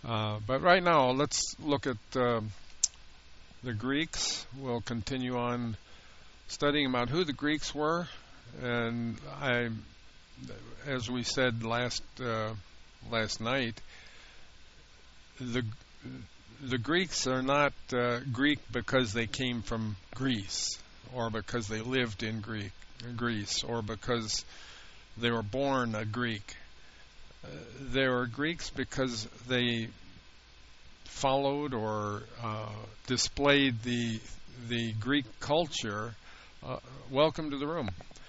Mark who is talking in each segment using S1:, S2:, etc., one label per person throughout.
S1: But right now, let's look at the Greeks. We'll continue on studying about who the Greeks were, and as we said last night, the Greeks are not Greek because they came from Greece, or because they lived in Greece, or because they were born a Greek. They were Greeks because they followed or displayed the Greek culture. Welcome to the room.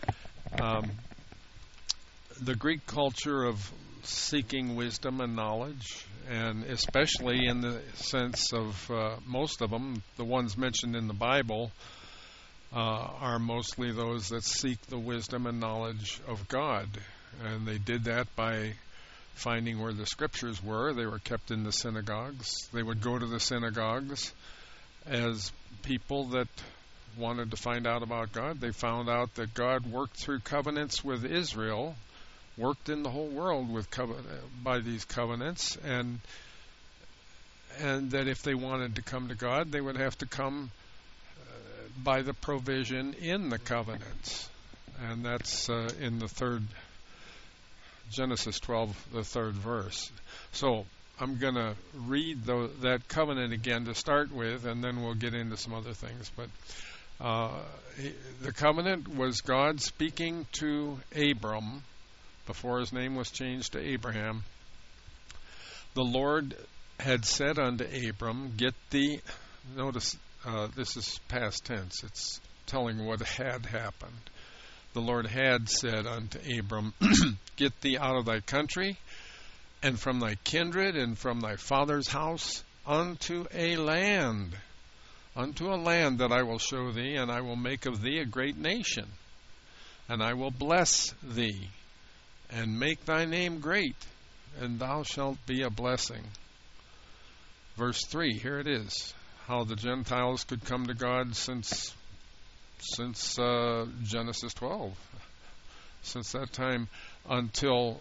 S1: The Greek culture of seeking wisdom and knowledge, and especially in the sense of most of them, the ones mentioned in the Bible, are mostly those that seek the wisdom and knowledge of God. And they did that by finding where the scriptures were. They were kept in the synagogues. They would go to the synagogues as people that wanted to find out about God. They found out that God worked through covenants with Israel, worked in the whole world with by these covenants, and that if they wanted to come to God, they would have to come by the provision in the covenants. And that's in the third Genesis 12, the third verse. So I'm going to read that covenant again to start with, and then we'll get into some other things. But the covenant was God speaking to Abram before his name was changed to Abraham. The Lord had said unto Abram, notice this is past tense. It's telling what had happened. The Lord had said unto Abram, get thee out of thy country, and from thy kindred, and from thy father's house, unto a land that I will show thee, and I will make of thee a great nation, and I will bless thee, and make thy name great, and thou shalt be a blessing. Verse 3, here it is, how the Gentiles could come to God since Genesis 12, since that time until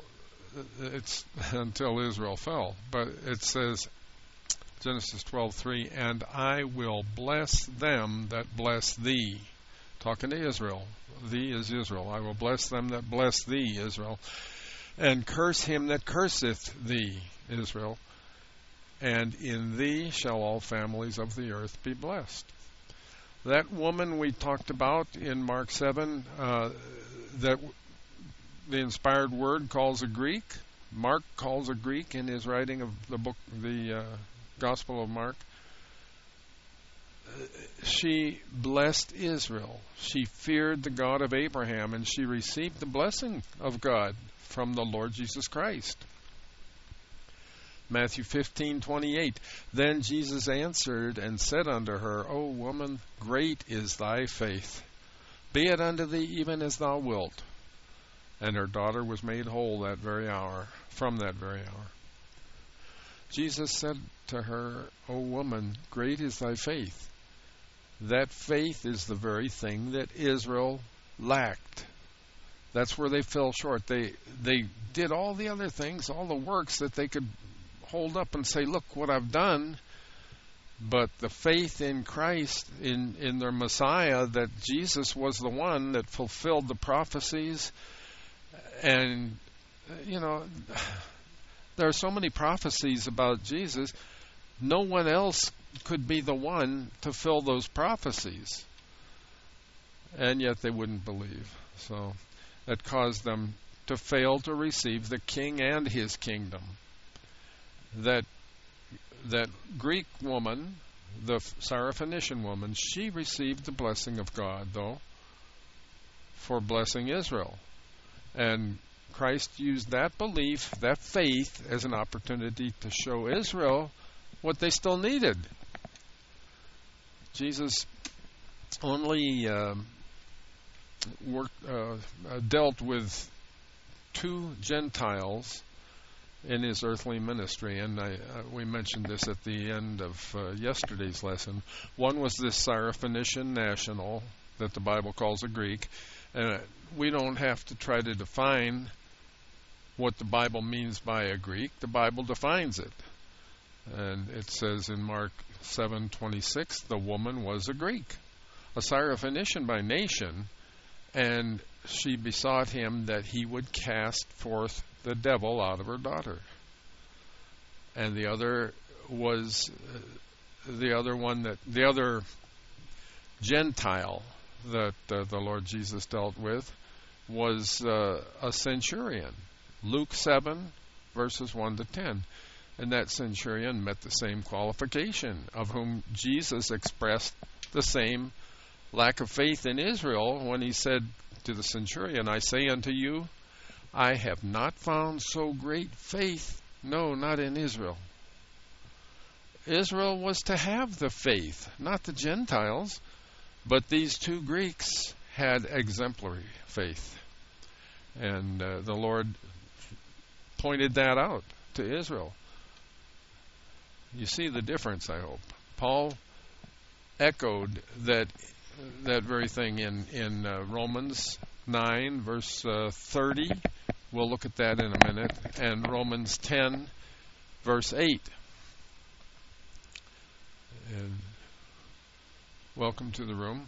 S1: Israel fell. But it says, Genesis 12:3, and I will bless them that bless thee. Talking to Israel. Thee is Israel. I will bless them that bless thee, Israel. And curse him that curseth thee, Israel. And in thee shall all families of the earth be blessed. That woman we talked about in Mark 7, that the inspired word calls a Greek. Mark calls a Greek in his writing of the book, the Gospel of Mark. She blessed Israel. She feared the God of Abraham, and she received the blessing of God from the Lord Jesus Christ. Matthew 15:28. Then Jesus answered and said unto her, O woman, great is thy faith. Be it unto thee even as thou wilt. And her daughter was made whole that very hour, from that very hour. Jesus said to her, O woman, great is thy faith. That faith is the very thing that Israel lacked. That's where they fell short. They did all the other things, all the works that they could hold up and say, look what I've done. But the faith in Christ, in their Messiah, that Jesus was the one that fulfilled the prophecies. And, there are so many prophecies about Jesus. No one else could be the one to fill those prophecies. And yet they wouldn't believe. So that caused them to fail to receive the King and his kingdom. That Greek woman, the Syrophoenician woman, she received the blessing of God, though, for blessing Israel. And Christ used that belief, that faith, as an opportunity to show Israel what they still needed. Jesus only dealt with 2 Gentiles in his earthly ministry, and we mentioned this at the end of yesterday's lesson. One was this Syrophoenician national that the Bible calls a Greek, and we don't have to try to define what the Bible means by a Greek. The Bible defines it. And it says in Mark 7:26, the woman was a Greek, a Syrophoenician by nation, and she besought him that he would cast forth the devil out of her daughter. And the other was the other Gentile that the Lord Jesus dealt with was a centurion. Luke 7, verses 1 to 10. And that centurion met the same qualification, of whom Jesus expressed the same lack of faith in Israel when he said to the centurion, I say unto you, I have not found so great faith, no, not in Israel. Israel was to have the faith, not the Gentiles, but these two Greeks had exemplary faith. And the Lord pointed that out to Israel. You see the difference, I hope. Paul echoed that very thing in Romans 9, verse 30. We'll look at that in a minute. And Romans 10, verse 8. And welcome to the room.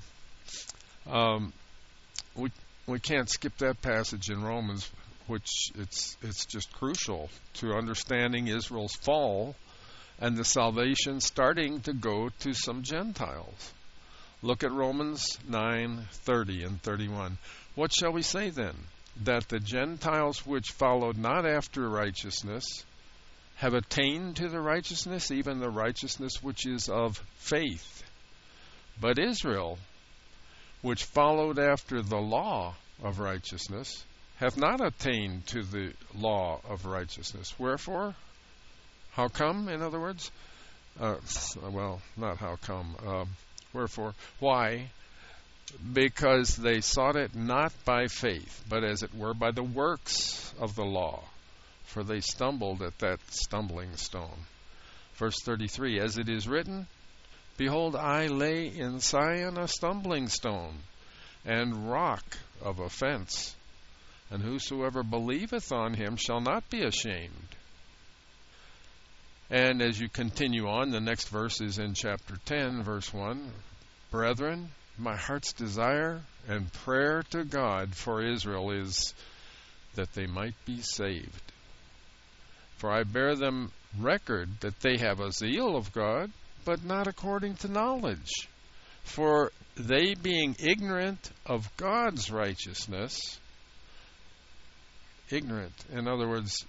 S1: We can't skip that passage in Romans, which it's just crucial to understanding Israel's fall and the salvation starting to go to some Gentiles. Look at Romans 9:30 and 31. What shall we say then? That the Gentiles which followed not after righteousness have attained to the righteousness, even the righteousness which is of faith. But Israel, which followed after the law of righteousness, hath not attained to the law of righteousness. Wherefore? How come, in other words? Well, not how come. Wherefore? Why? Because they sought it not by faith, but as it were by the works of the law. For they stumbled at that stumbling stone. Verse 33, as it is written, behold, I lay in Zion a stumbling stone, and rock of offense, and whosoever believeth on him shall not be ashamed. And as you continue on, the next verse is in chapter 10, verse 1. Brethren, my heart's desire and prayer to God for Israel is that they might be saved. For I bear them record that they have a zeal of God, but not according to knowledge. For they being ignorant of God's righteousness, ignorant, in other words,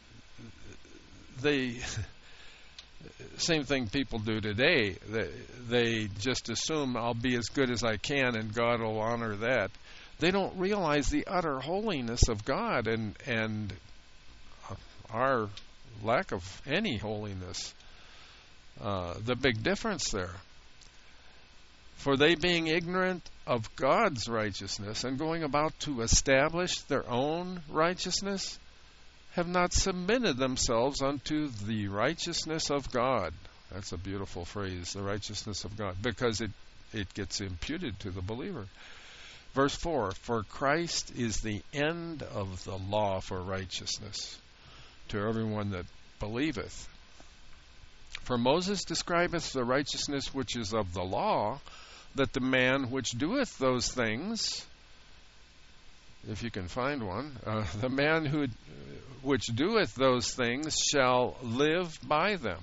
S1: same thing people do today. They just assume I'll be as good as I can and God will honor that. They don't realize the utter holiness of God and our lack of any holiness. The big difference there. For they being ignorant of God's righteousness and going about to establish their own righteousness, have not submitted themselves unto the righteousness of God. That's a beautiful phrase, the righteousness of God, because it gets imputed to the believer. Verse 4, for Christ is the end of the law for righteousness to everyone that believeth. For Moses describeth the righteousness which is of the law, that the man which doeth those things, if you can find one, the man which doeth those things shall live by them.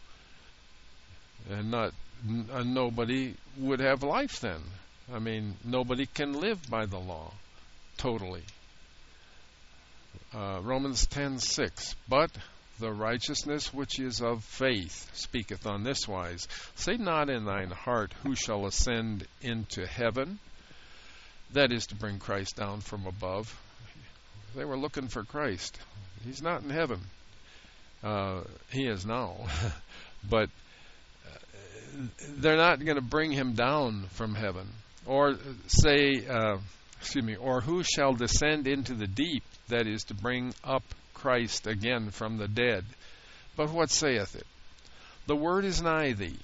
S1: And nobody would have life then. I mean, nobody can live by the law totally. Romans 10:6. But the righteousness which is of faith speaketh on this wise. Say not in thine heart, who shall ascend into heaven? That is to bring Christ down from above. They were looking for Christ. He's not in heaven. He is now. But they're not going to bring him down from heaven. Or say, or who shall descend into the deep? That is to bring up Christ again from the dead. But what saith it? The word is nigh thee.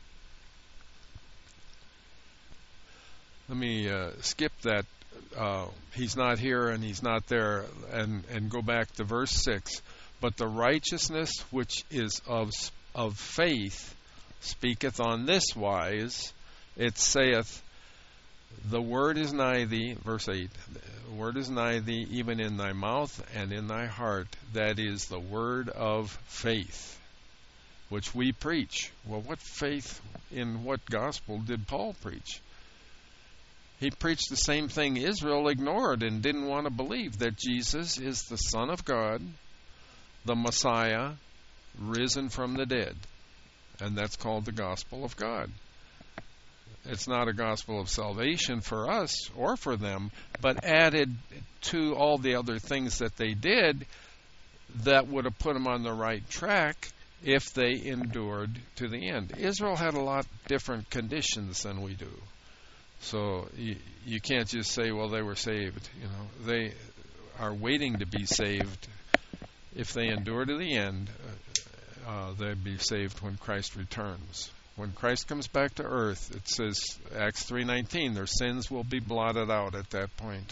S1: Let me skip that. He's not here and he's not there, and go back to verse 6. But the righteousness which is of faith speaketh on this wise, it saith, the word is nigh thee, verse 8, the word is nigh thee, even in thy mouth and in thy heart. That is the word of faith, which we preach. Well, what faith in what gospel did Paul preach? He preached the same thing Israel ignored and didn't want to believe, that Jesus is the Son of God, the Messiah, risen from the dead. And that's called the gospel of God. It's not a gospel of salvation for us or for them, but added to all the other things that they did that would have put them on the right track if they endured to the end. Israel had a lot different conditions than we do. So you can't just say, well, they were saved. They are waiting to be saved. If they endure to the end, they'll be saved when Christ returns. When Christ comes back to earth, it says, Acts 3:19, their sins will be blotted out at that point.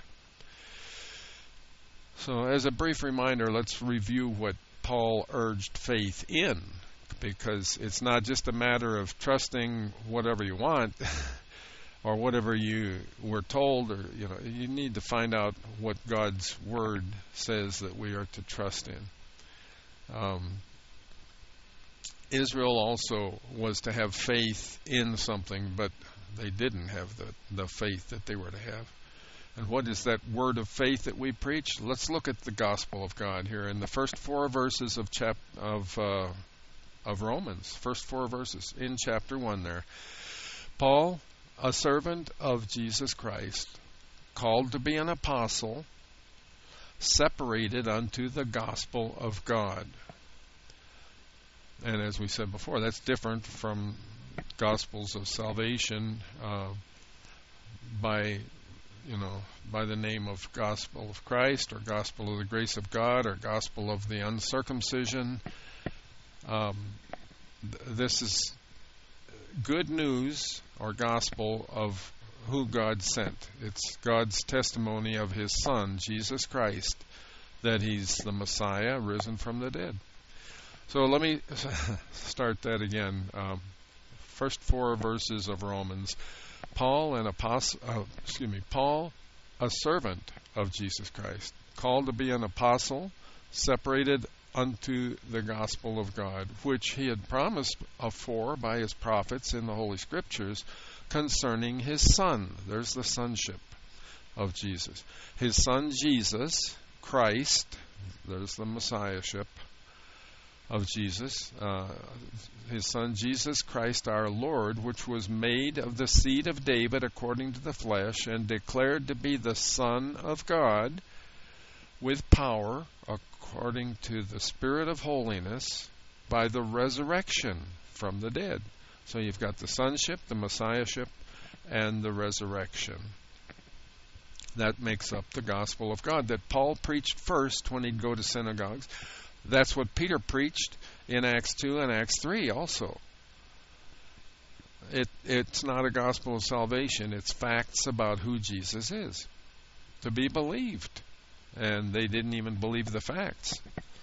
S1: So as a brief reminder, let's review what Paul urged faith in, because it's not just a matter of trusting whatever you want or whatever you were told, or you need to find out what God's word says that we are to trust in. Israel also was to have faith in something, but they didn't have the faith that they were to have. And what is that word of faith that we preach? Let's look at the gospel of God here in the first 4 verses of Romans. First 4 verses in chapter 1 there. Paul, a servant of Jesus Christ, called to be an apostle, separated unto the gospel of God. And as we said before, that's different from gospels of salvation by the name of gospel of Christ, or gospel of the grace of God, or gospel of the uncircumcision. This is good news or gospel of who God sent. It's God's testimony of His Son, Jesus Christ, that He's the Messiah, risen from the dead. So let me start that again. First 4 verses of Romans. Paul, a servant of Jesus Christ, called to be an apostle, separated unto the gospel of God, which He had promised afore by His prophets in the Holy Scriptures concerning His Son. There's the sonship of Jesus. His Son Jesus, Christ, there's the Messiahship of Jesus, His Son Jesus Christ our Lord, which was made of the seed of David according to the flesh, and declared to be the Son of God with power according to the Spirit of holiness by the resurrection from the dead. So you've got the sonship, the Messiahship, and the resurrection. That makes up the gospel of God that Paul preached first when he'd go to synagogues. That's what Peter preached in Acts 2 and Acts 3 also. It's not a gospel of salvation. It's facts about who Jesus is, to be believed. And they didn't even believe the facts.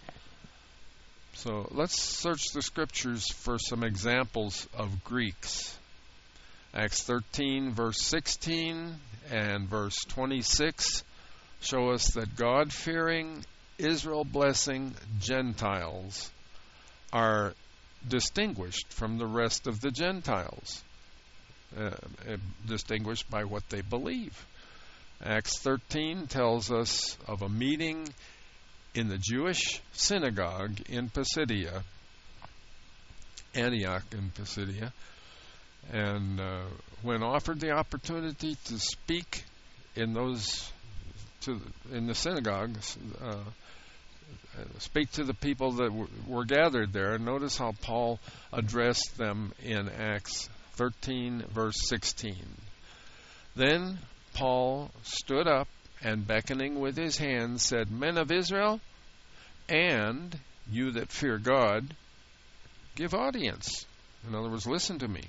S1: So let's search the Scriptures for some examples of Greeks. Acts 13, verse 16 and verse 26 show us that God-fearing, Israel-blessing Gentiles are distinguished from the rest of the Gentiles, distinguished by what they believe. Acts 13 tells us of a meeting in the Jewish synagogue in Pisidia, Antioch in Pisidia, and when offered the opportunity to speak in the synagogues, speak to the people that were gathered there. Notice how Paul addressed them in Acts 13, verse 16. Then Paul stood up and, beckoning with his hand, said, Men of Israel, and you that fear God, give audience. In other words, listen to me.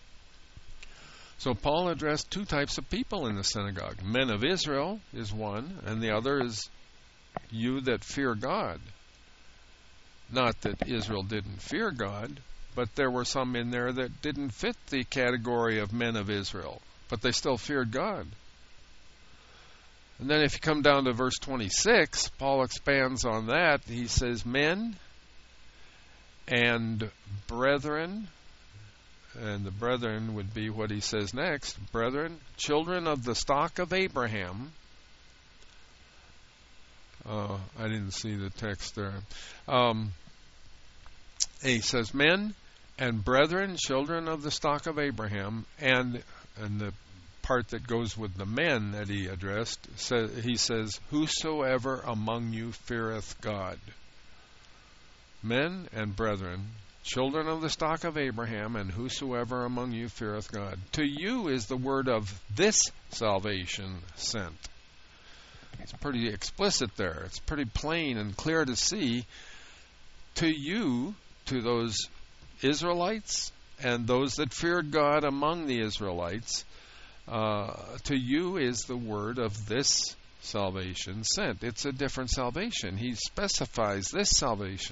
S1: So Paul addressed 2 types of people in the synagogue. Men of Israel is one, and the other is you that fear God. Not that Israel didn't fear God, but there were some in there that didn't fit the category of men of Israel, but they still feared God. And then if you come down to verse 26, Paul expands on that. He says, men and brethren, and the brethren would be what he says next, brethren, children of the stock of Abraham. I didn't see the text there. He says, men and brethren, children of the stock of Abraham, and the part that goes with the men that he addressed, he says, whosoever among you feareth God. Men and brethren, children of the stock of Abraham, and whosoever among you feareth God. To you is the word of this salvation sent. It's pretty explicit there. It's pretty plain and clear to see. To you, to those Israelites and those that feared God among the Israelites, to you is the word of this salvation sent. It's a different salvation. He specifies this salvation.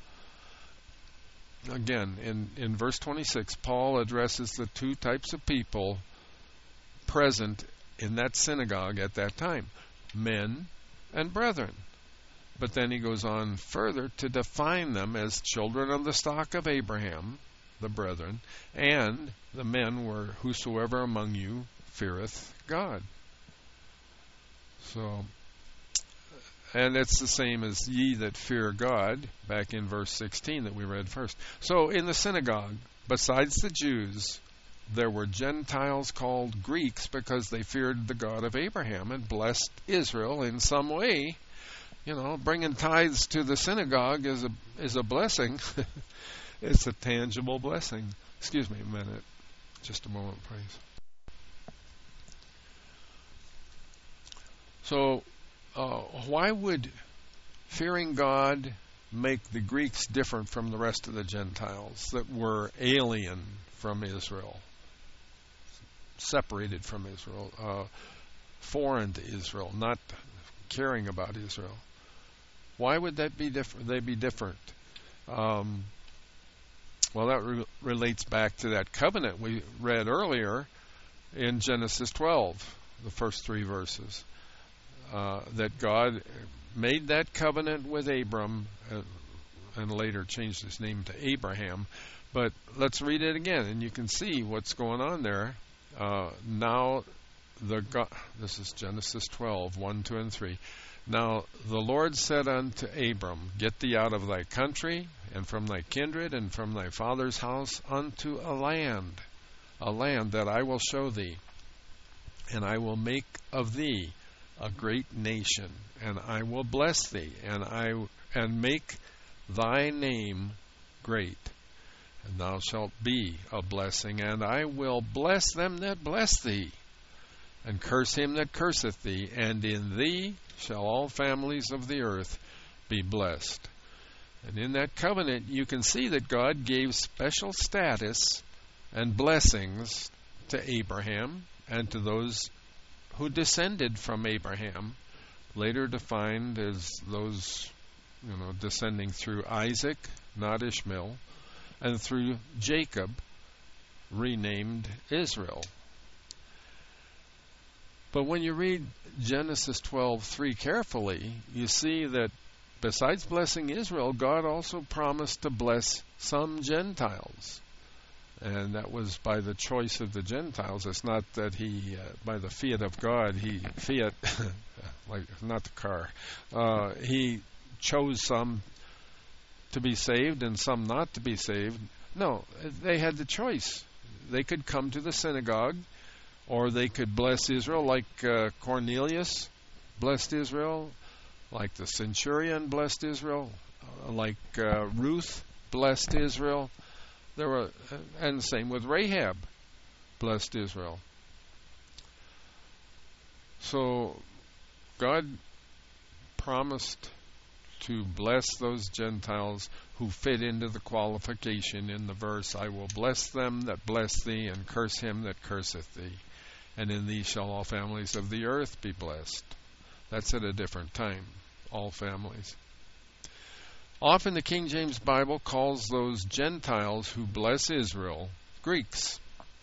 S1: Again, in verse 26, Paul addresses the two types of people present in that synagogue at that time, men and brethren. But then he goes on further to define them as children of the stock of Abraham, the brethren, and the men were whosoever among you feareth God. So, and it's the same as ye that fear God, back in verse 16 that we read first. So in the synagogue, besides the Jews, there were Gentiles called Greeks because they feared the God of Abraham and blessed Israel in some way. You know, bringing tithes to the synagogue is a blessing. It's a tangible blessing. Excuse me a minute. Just a moment, please. So, why would fearing God make the Greeks different from the rest of the Gentiles that were alien from Israel, separated from Israel, foreign to Israel, not caring about Israel? Why would that be different? They be different. Well, that relates back to that covenant we read earlier in Genesis 12, the first 3 verses. That God made that covenant with Abram, and later changed his name to Abraham. But let's read it again, and you can see what's going on there. This is Genesis 12, 1, 2, and 3. Now the Lord said unto Abram, get thee out of thy country, and from thy kindred, and from thy father's house, unto a land that I will show thee, and I will make of thee a great nation, and I will bless thee, and make thy name great, and thou shalt be a blessing, and I will bless them that bless thee, and curse him that curseth thee, and in thee shall all families of the earth be blessed. And in that covenant you can see that God gave special status and blessings to Abraham and to those who descended from Abraham, later defined as those, descending through Isaac, not Ishmael, and through Jacob, renamed Israel. But when you read Genesis 12:3 carefully, you see that besides blessing Israel, God also promised to bless some Gentiles. And that was by the choice of the Gentiles. It's not that he, by the fiat of God, like not the car, he chose some to be saved and some not to be saved. No, they had the choice. They could come to the synagogue, or they could bless Israel like Cornelius blessed Israel, like the centurion blessed Israel, like Ruth blessed Israel. And the same with Rahab, blessed Israel. So God promised to bless those Gentiles who fit into the qualification in the verse, I will bless them that bless thee, and curse him that curseth thee. And in thee shall all families of the earth be blessed. That's at a different time, all families. Often the King James Bible calls those Gentiles who bless Israel Greeks.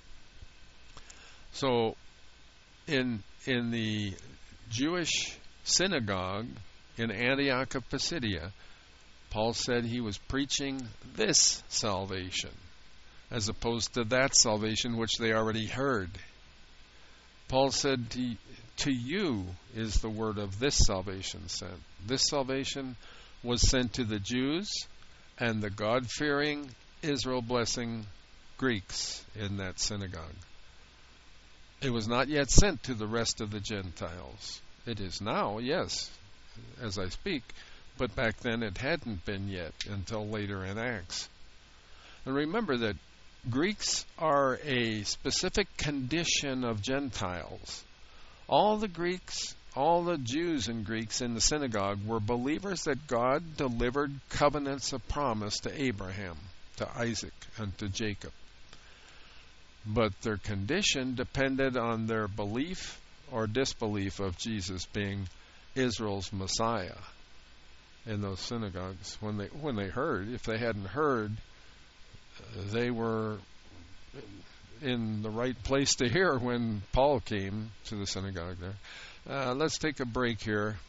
S1: So in the Jewish synagogue in Antioch of Pisidia, Paul said he was preaching this salvation as opposed to that salvation which they already heard. Paul said, to you is the word of this salvation sent. This salvation was sent to the Jews and the God-fearing, Israel-blessing Greeks in that synagogue. It was not yet sent to the rest of the Gentiles. It is now, yes, as I speak, but back then it hadn't been yet until later in Acts. And remember that Greeks are a specific condition of Gentiles. All the Greeks, all the Jews and Greeks in the synagogue were believers that God delivered covenants of promise to Abraham, to Isaac, and to Jacob. But their condition depended on their belief or disbelief of Jesus being Israel's Messiah in those synagogues. When they heard, if they hadn't heard, they were in the right place to hear when Paul came to the synagogue there. Let's take a break here.